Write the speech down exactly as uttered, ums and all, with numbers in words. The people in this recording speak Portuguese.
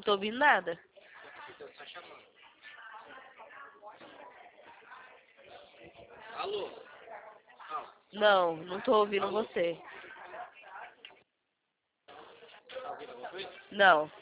Não tô ouvindo nada. Então você tá chamando. Alô? Não, não tô ouvindo você. Tá ouvindo alguma coisa? Não.